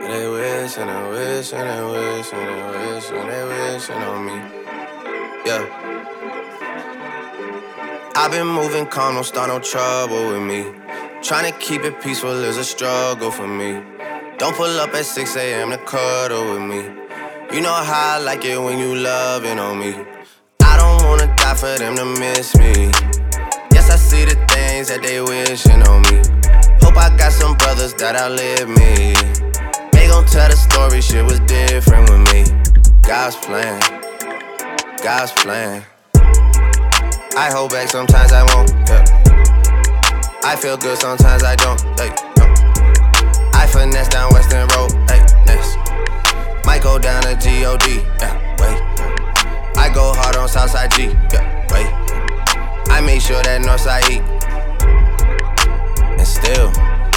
They wish and they wish and they wish and they wish and they wishing on me. Yeah. I've been moving calm, don't start no trouble with me. Trying to keep it peaceful is a struggle for me. Don't pull up at 6 a.m. to cuddle with me. You know how I like it when you loving on me. I don't wanna die for them to miss me. Yes, I see the things that they wishing on me. Hope I got some brothers that outlive me. They gon' tell the story, shit was different with me. God's plan, God's plan. I hold back, sometimes I won't, yeah. I feel good, sometimes I don't, hey, no. I finesse down Western Road, hey, next. Might go down to G.O.D., yeah, wait. I go hard on Southside G, yeah, wait. I make sure that Northside eat. And still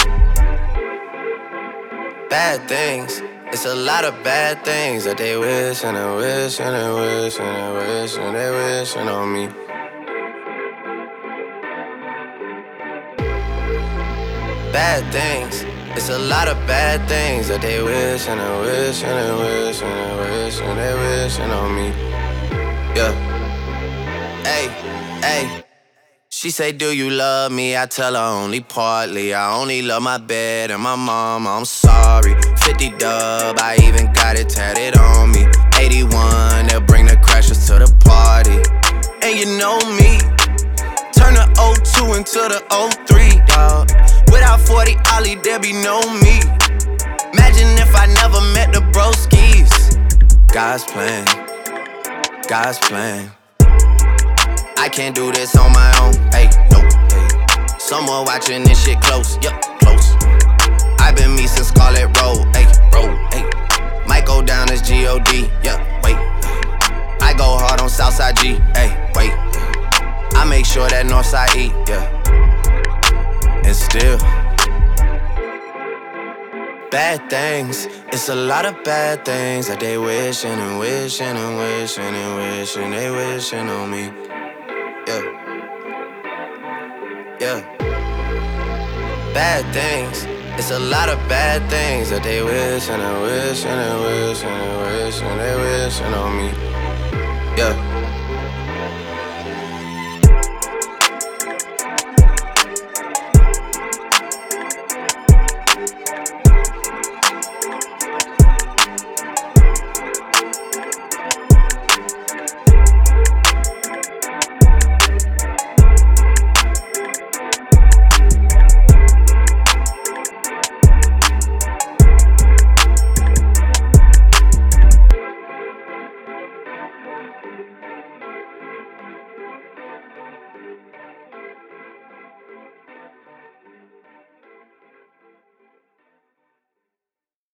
bad things, it's a lot of bad things that they wish and they wish and they wish and they wish and they wishing on me. Bad things, it's a lot of bad things that they wish and they wish and they wish and they wish and they wishing on me. Yeah. Hey, hey. She say, do you love me? I tell her only partly. I only love my bed and my mama, I'm sorry. 50 dub, I even got it tatted on me. 81, they'll bring the crashers to the party. And you know me, turn the 02 into the 03, dawg. Without 40 Ollie, there be no me. Imagine if I never met the broskies. God's plan, God's plan. I can't do this on my own, hey, no, hey. Someone watching this shit close, yup, close. I been me since Scarlet Road, hey, road, hey. Might go down as G.O.D., yeah, wait. I go hard on Southside G, hey, wait. I make sure that Northside eat, yeah. And still bad things, it's a lot of bad things that they wishing and wishing and wishing and wishing they wishing on me. Yeah, yeah. Bad things, it's a lot of bad things that they wish and they wish and they wish and they wish and they wishing on me. Yeah.